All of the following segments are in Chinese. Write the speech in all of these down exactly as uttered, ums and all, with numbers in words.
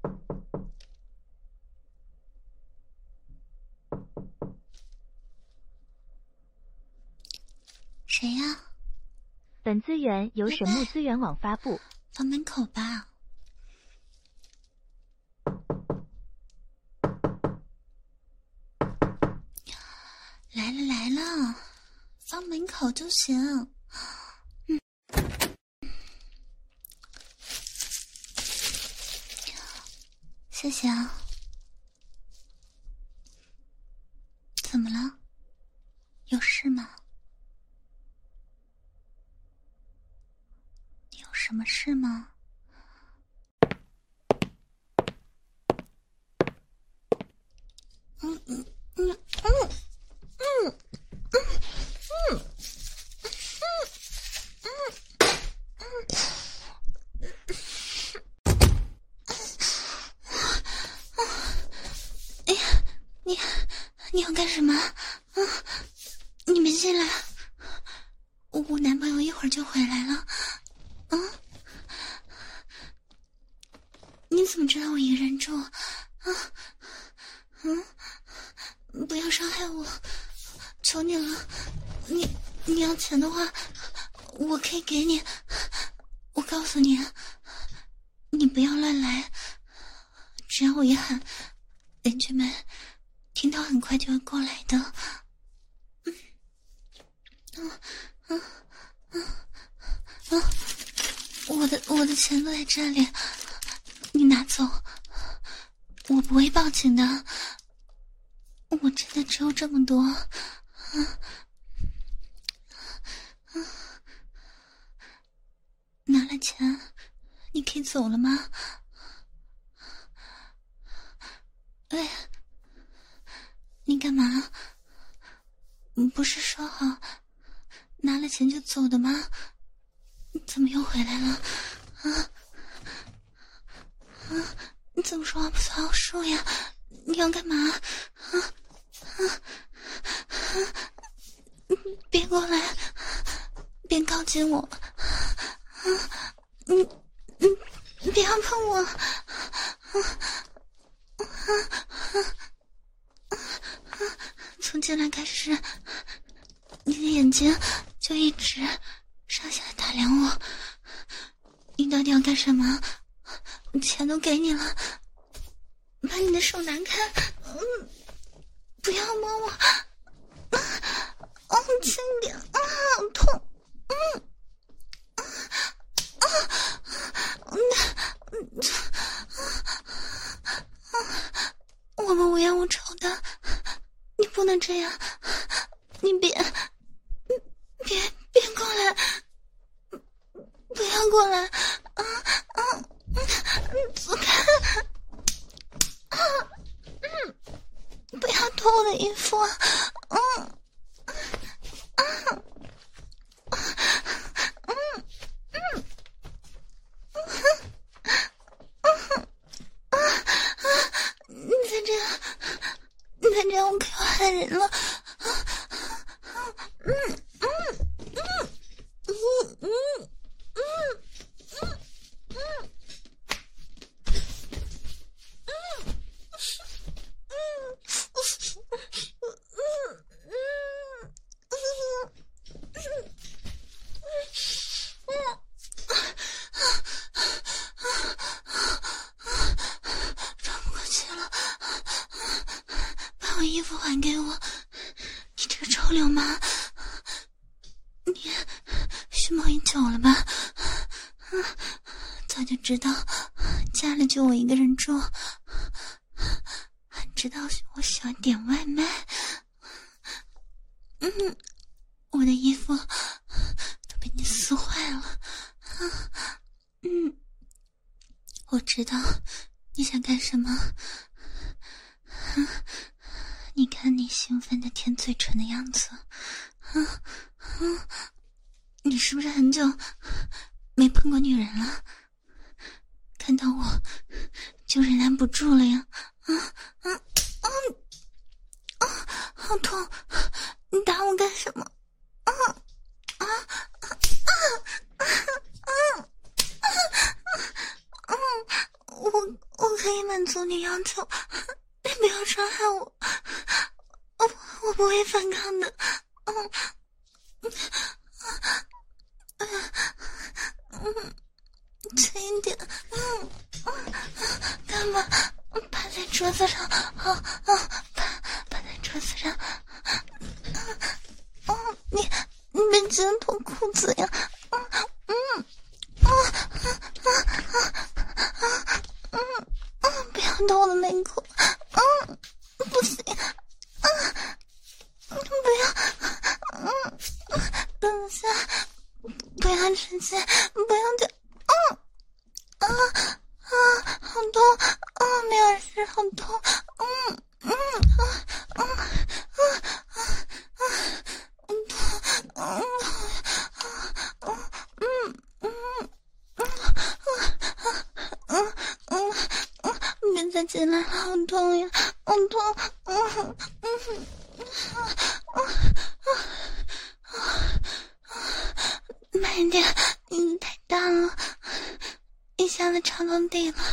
谁呀？ 本资源由神木资源网发布。 放门口吧。来了来了，放门口就行。嗯，谢谢啊。怎么了？有事吗？有什么事吗？嗯嗯嗯嗯嗯嗯嗯嗯，哎呀，你你要干什么？啊，你没进来，我我男朋友一会儿就回来了。啊，你怎么知道我一个人住？啊，嗯，不要伤害我，求你了。你你要钱的话，我可以给你。我告诉你，你不要乱来，只要我一喊，邻居们听到很快就会过来的。嗯嗯嗯嗯嗯，我的我的钱都在这里，你拿走，我不会报警的。我真的只有这么多。嗯嗯，拿了钱，你可以走了吗？喂，你干嘛？不是说好拿了钱就走的吗？怎么又回来了？啊啊！你怎么说话不算数呀？你要干嘛？啊啊啊！别过来，别靠近我！啊，你你你不要碰我！啊啊啊啊！从进来开始，你的眼睛就一直上下打量我。你到底要干什么？钱都给你了，把你的手拿开！嗯，不要摸我！啊，哦，轻点！啊，好痛！嗯，啊啊，嗯嗯啊，我们无冤无仇的，你不能这样！你别，别别过来！不要过来！啊啊！嗯，走开！啊，嗯，不要脱我的衣服！嗯，啊，嗯嗯嗯啊啊！你再这样，你再这样，我可要害人了！啊啊！嗯嗯嗯嗯嗯嗯嗯嗯。喘不过气了，把我衣服还给我！你这个臭流氓！你蓄谋已久了吧？早就知道家里就我一个人住，还知道我喜欢点外卖。嗯，我的衣服都被你撕坏了。嗯，我知道你想干什么。你看你兴奋的舔嘴唇的样子。嗯嗯，你是不是很久没碰过女人了？看到我就忍耐不住了呀！啊啊啊啊！好痛！你打我干什么？啊啊啊啊啊啊！我我可以满足你要求，你不要伤害我，我我不会反抗的。嗯嗯嗯，轻一点。嗯嗯，干嘛？趴在桌子上，啊啊，趴趴在桌子上。哦、嗯，你你别记得脱裤子呀！嗯嗯啊啊啊啊嗯嗯，不要脱我的内裤！嗯，不行！啊，不要！嗯，等一下，不要直接，不要的！嗯啊啊，好痛！啊，没有事，好痛！嗯嗯啊啊啊啊啊！嗯嗯嗯嗯嗯嗯嗯，别再进来了，好痛呀，好痛！嗯嗯嗯，慢一点，你太大了，一下子插到地了，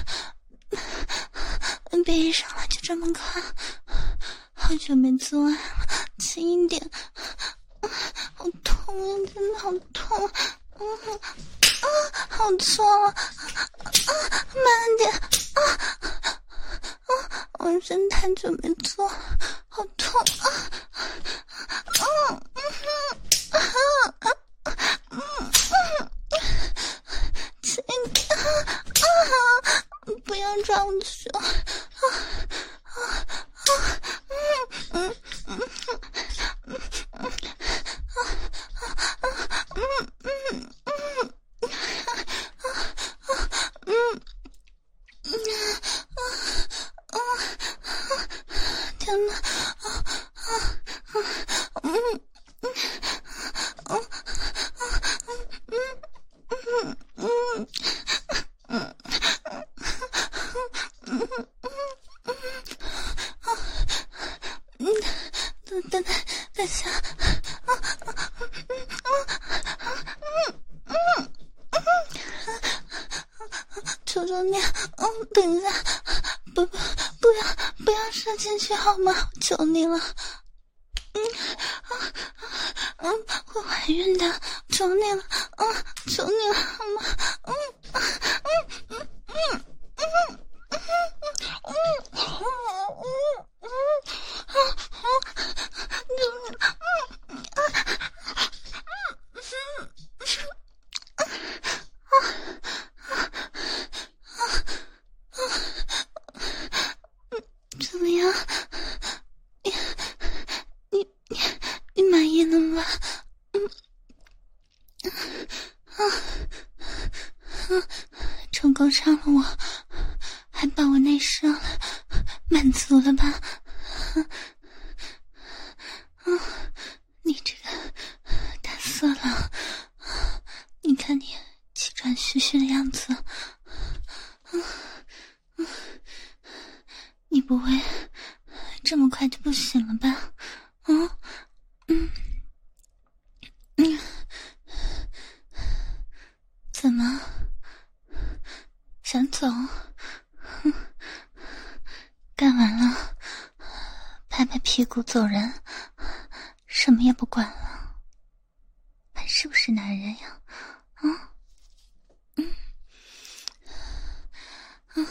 别一上来就这么快，好久没做爱了，轻一点。好痛呀，真的好痛！嗯啊，好痛啊！啊，慢点！啊啊，我真太久没做，好痛啊！嗯嗯啊啊嗯嗯，轻点啊！不要抓我的手！啊啊啊！嗯嗯嗯嗯嗯。嗯嗯嗯嗯嗯啊啊！天哪！啊啊啊！嗯嗯嗯嗯嗯嗯嗯嗯，等等等下！啊啊嗯嗯嗯嗯，求求你，嗯，等一下，不不不要不要射进去好吗？求你了，嗯啊嗯，会怀孕的，求你了，嗯，求你了好吗？嗯嗯嗯嗯嗯嗯嗯嗯嗯嗯啊啊！求你了，嗯啊啊嗯怎么样？你你你你满意了吗？嗯啊啊！成功上了我，还把我内射了，满足了吧？啊！你这个大色狼，你看你气喘吁吁的样子，嗯嗯，你不会这么快就不行了吧？嗯嗯嗯，怎么想走？干完了，拍拍屁股走人，什么也不管了，还是不是男人呀？嗯嗯嗯，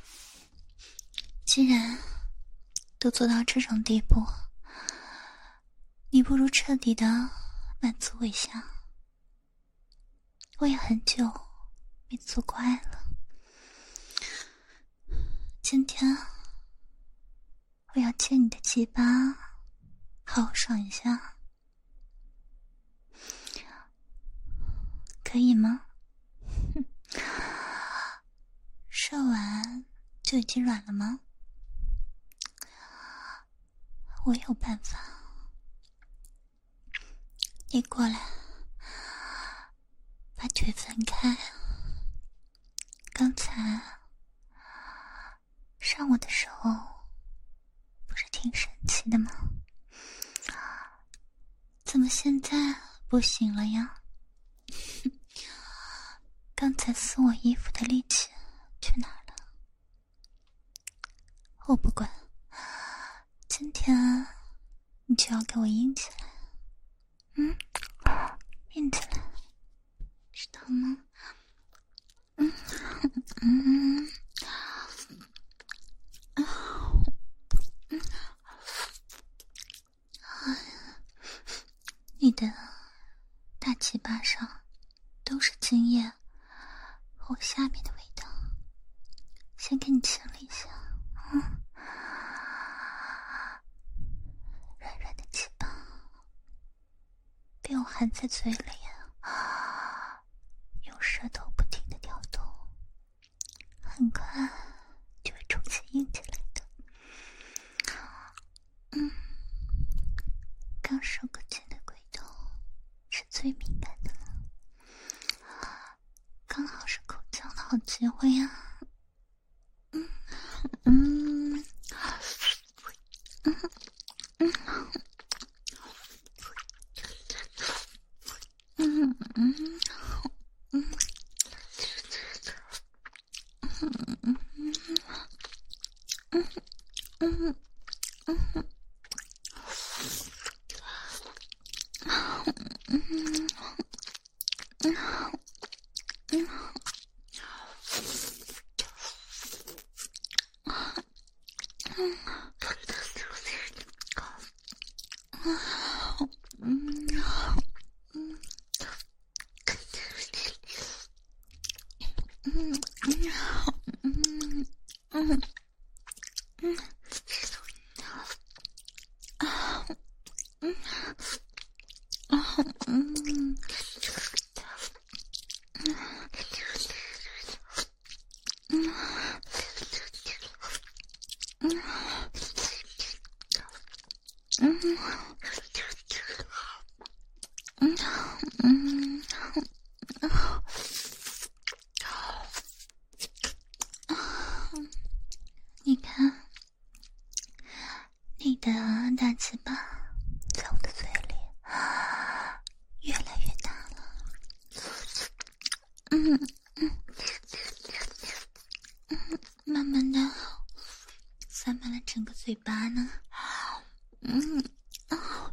既然都做到这种地步，你不如彻底的满足我一下。我也很久没做过爱了，今天我要借你的鸡巴好好爽一下，可以吗？射完就已经软了吗？我有办法，你过来，把腿分开。刚才上我的时候不是挺神奇的吗？怎么现在不行了呀？刚才撕我衣服的力气去哪儿了？ 我不管，今天你就要给我硬起来，嗯，硬起来，知道吗？嗯嗯嗯嗯，你的大鸡巴上都是精液和我下面的味道，先给你清理一下。嗯，软软的鸡巴被我含在嘴里，用舌头不停地挑动，很快就会重新硬起来的。嗯，刚受过精的龟头是最敏感的了，刚好是口交的好机会啊。嗯嗯嗯嗯嗯嗯嗯嗯嗯嗯你看，你的大鸡巴在我的嘴里越来越大了。嗯嗯嗯，慢慢的塞满了整个嘴巴呢。嗯哦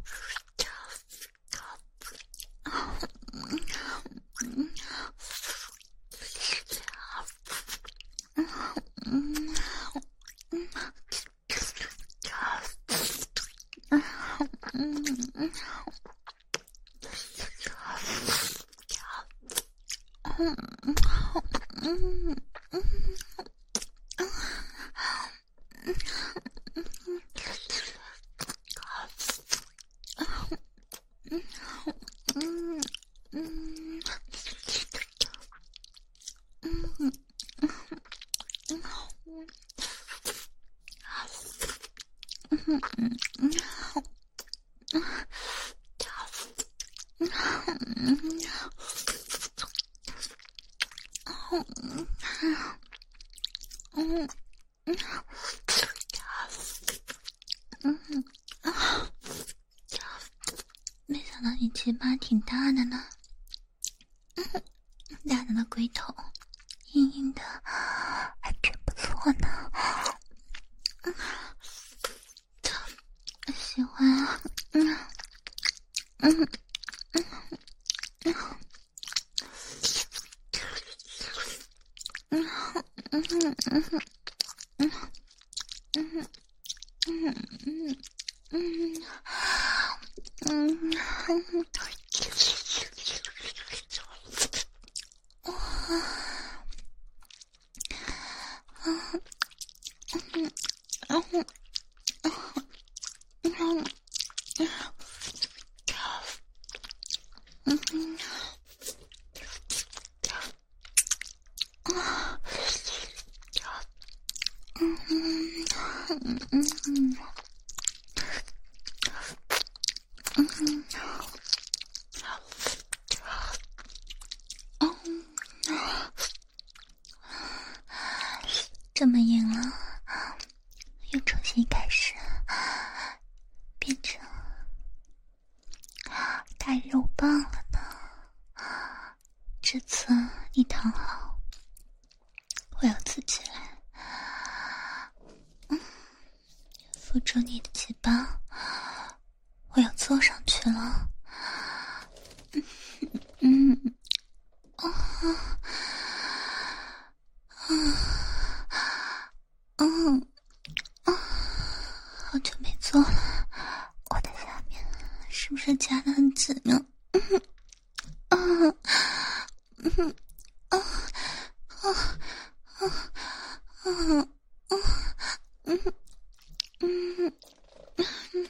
没想到你鸡巴挺大的呢，大大的龟头，硬硬的，还真不错呢。喜欢啊，嗯嗯嗯嗯嗯嗯嗯嗯嗯嗯嗯嗯嗯嗯。这么硬了，又重新开始，变成大肉棒了呢。这次你躺好，我要自己来。嗯扶住你的肩膀，我要坐上去了。嗯，啊啊嗯啊，好久没做了，我的下面是不是夹得很紧呢？嗯啊嗯啊啊啊啊啊嗯嗯嗯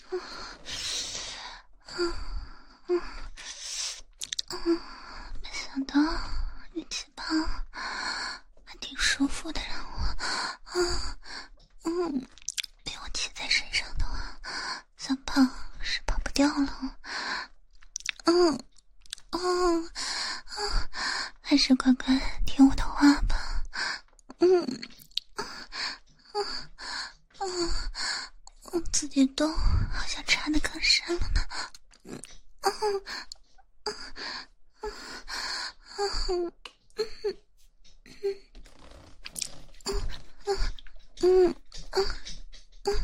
嗯嗯，没想到你肩膀还挺舒服的，让我啊嗯，被我骑在身上的话，想跑是跑不掉了。嗯嗯啊，还是乖乖听我的话吧。嗯啊啊啊，我自己动好像插得更深了呢。嗯啊啊啊啊嗯嗯嗯嗯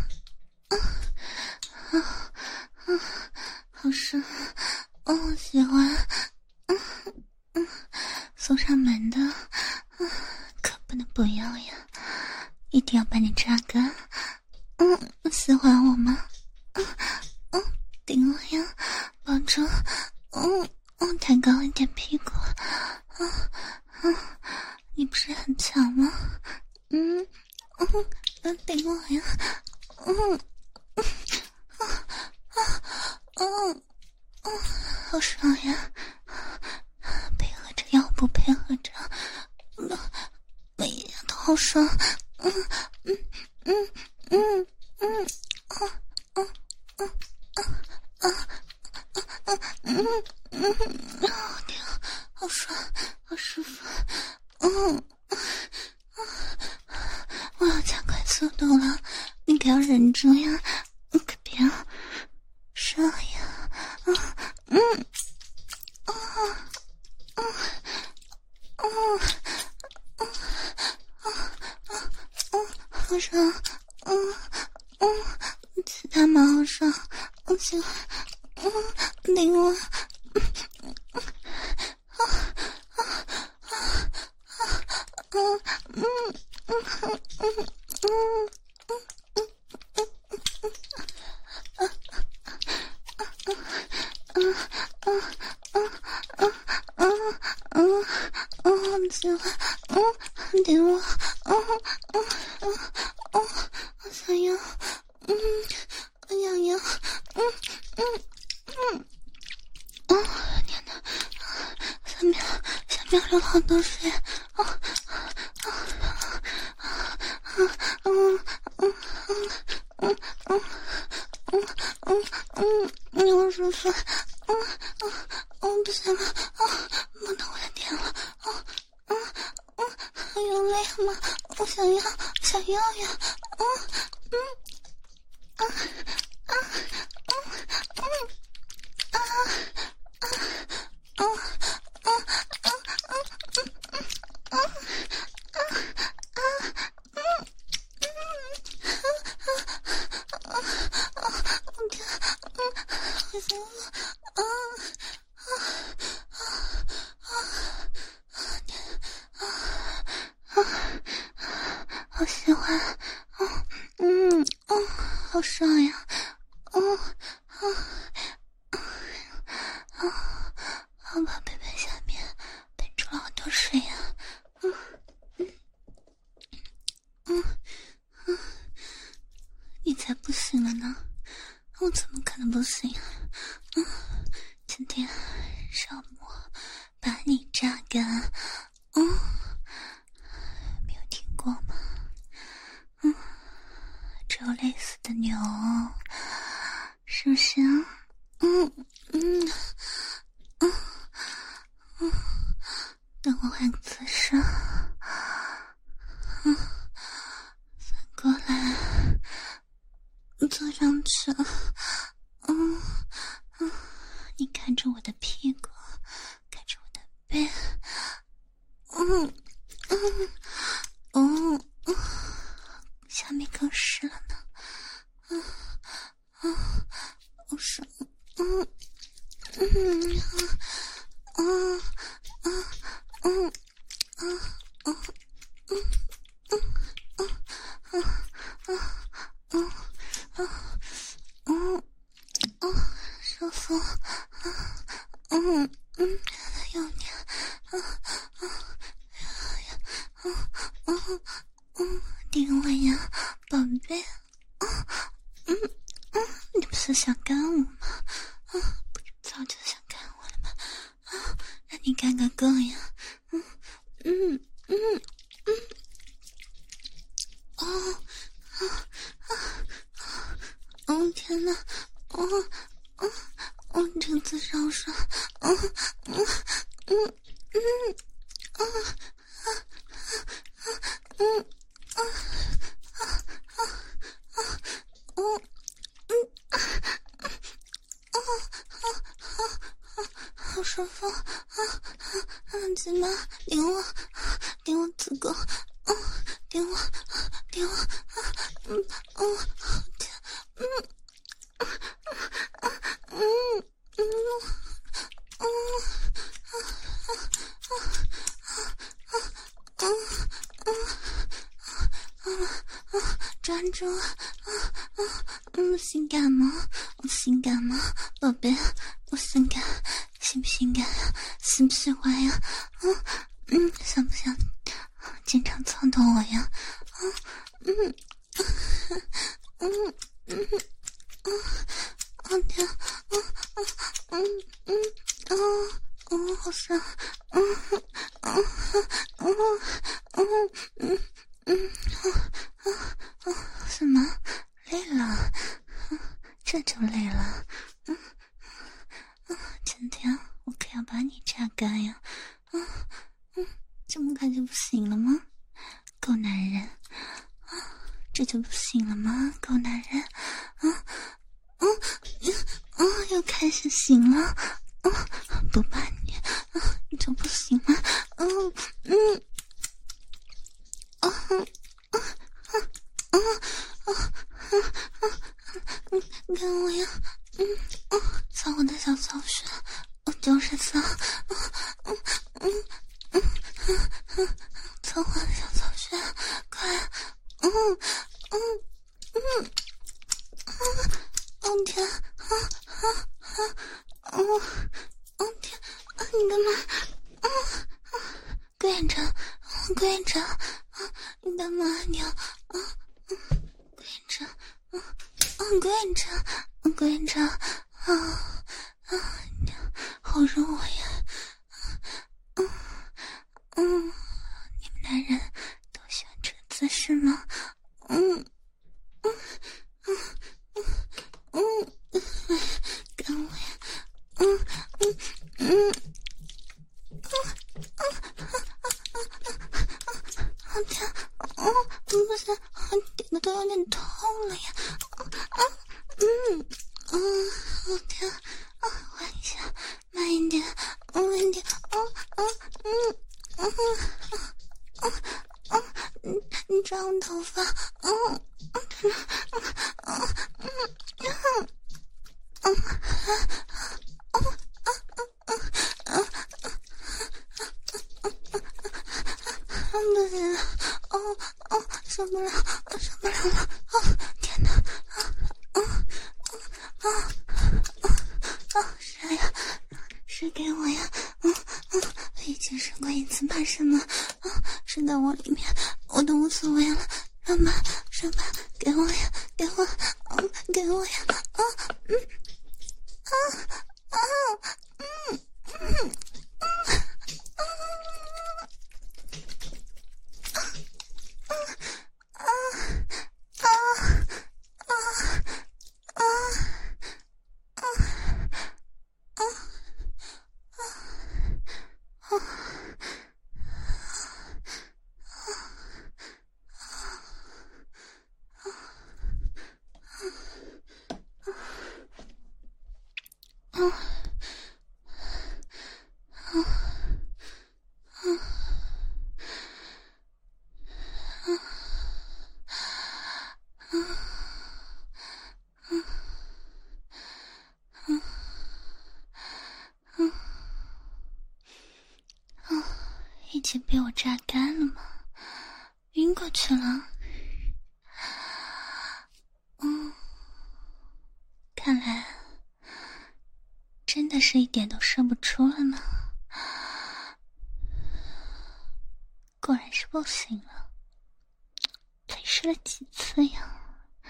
嗯嗯，好爽，哦，我喜欢。嗯嗯，送上门的，嗯，可不能不要呀，一定要把你榨干。嗯，喜欢我吗？嗯嗯，顶我呀，保证。嗯嗯，抬高一点屁股。嗯嗯，你不是很强吗？嗯嗯嗯，顶我呀。嗯嗯啊啊嗯嗯，好爽呀！配合着腰部，配合着，每一下都好爽。嗯嗯嗯嗯嗯啊啊啊啊啊啊嗯嗯，我天，好爽，好舒服。嗯，我要加快速度了，你可要忍住呀，你可别射呀。啊嗯啊啊啊啊啊啊！好爽，嗯嗯，其他蛮好爽，我喜欢，嗯，顶我，嗯啊啊啊啊嗯嗯嗯嗯嗯嗯嗯嗯嗯嗯嗯嗯嗯，喜欢，嗯，顶我，嗯嗯嗯嗯，我想要，嗯，我痒痒，嗯嗯嗯，嗯，天哪，下面下面流了好多水，啊啊啊啊嗯嗯嗯嗯嗯嗯嗯嗯，嗯，我舒服，嗯嗯嗯，不行了，啊，摸到我的天了，啊啊啊，还有泪吗？我想要，想要呀，嗯嗯啊啊嗯嗯啊啊啊啊啊啊啊啊啊！我天，嗯，好想我，啊啊啊啊啊！天啊啊！好喜欢，嗯嗯嗯，好爽呀，嗯啊啊啊！好吧，贝贝下面喷出了好多水呀，嗯嗯嗯嗯，你才不行了呢，我怎么可能不行啊？嗯，今天让我把你榨干，嗯，没有听过吗？嗯，只有累死的牛，是不是啊？嗯嗯嗯嗯，等我换个姿势，嗯，反过来坐上去，嗯嗯，你看着我的屁股，看着我的背，嗯嗯嗯嗯，下面更湿了呢， 我说，嗯嗯嗯嗯嗯嗯嗯嗯嗯嗯嗯嗯嗯嗯，舒服，嗯嗯，有你，嗯嗯嗯嗯嗯，顶我呀，宝贝，嗯嗯嗯，你不是想干我吗？嗯，不是早就想干我了吗？啊，让你干个够呀！嗯嗯嗯嗯，哦啊啊啊！哦天哪！哦哦哦，这个姿势好爽！嗯嗯嗯嗯啊啊啊嗯啊啊啊啊哦嗯啊啊啊啊啊，好舒服啊啊啊！怎么顶我顶我子宫？嗯，顶我顶我啊！嗯嗯，天，嗯嗯嗯嗯嗯啊啊啊啊啊啊啊啊！抓住啊啊啊！嗯，性感吗？我性感吗，宝贝？我性感，喜不性感呀？喜不喜欢呀？嗯嗯，想不想经常操动我呀？嗯嗯嗯嗯嗯，我天，嗯嗯嗯嗯嗯嗯，好爽，嗯嗯嗯嗯嗯嗯嗯嗯，什么累了？这就累了？嗯嗯，今天我可要把你榨干呀！嗯嗯，这么快就不行了吗？狗男人啊，这就不行了吗？狗男人，嗯嗯嗯，又开始行了，嗯，不把你，嗯，你就不行了，嗯嗯嗯嗯嗯嗯嗯嗯，你看我呀，嗯嗯，操我的小草穴，我就是骚，嗯嗯嗯嗯嗯嗯，操我的小草穴，快，嗯嗯嗯嗯，哦天，啊啊啊，哦哦天，啊你干嘛？啊啊，跪着，跪着，啊你干嘛你啊？啊嗯，跪着，啊啊跪着，跪着，啊啊，好热我呀！嗯嗯，你们男人都喜欢这个姿势吗？嗯嗯嗯嗯嗯，干我呀！嗯嗯嗯嗯嗯，好天，嗯，不是，点的都有点痛了呀！啊嗯嗯，好天，啊，换一下，慢一点，慢一点，嗯嗯嗯嗯嗯嗯，你你抓我头发，嗯嗯嗯嗯嗯嗯嗯嗯嗯，不行了，哦哦，受不了，受不了了，哦天哪，啊啊啊啊啊！谁呀？谁给我呀？嗯嗯，已经试过一次，怕什么？啊，睡在我里面，我都无所谓了。让吧，让吧，给我呀，给我，嗯，给我呀，啊，嗯，啊啊，嗯嗯嗯嗯。啊啊啊啊啊啊啊！ 过去了。嗯，看来真的是一点都射不出了呢。果然是不行了，才试了几次呀，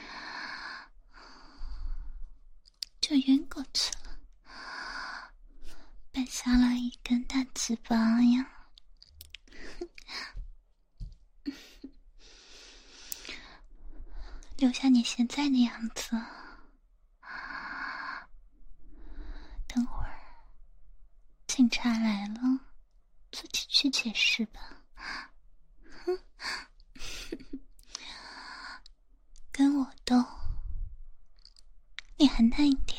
就晕过去了，摆下了一根大鸡巴呀。留下你现在的样子，等会儿警察来了，自己去解释吧。跟我斗，你还慢一点。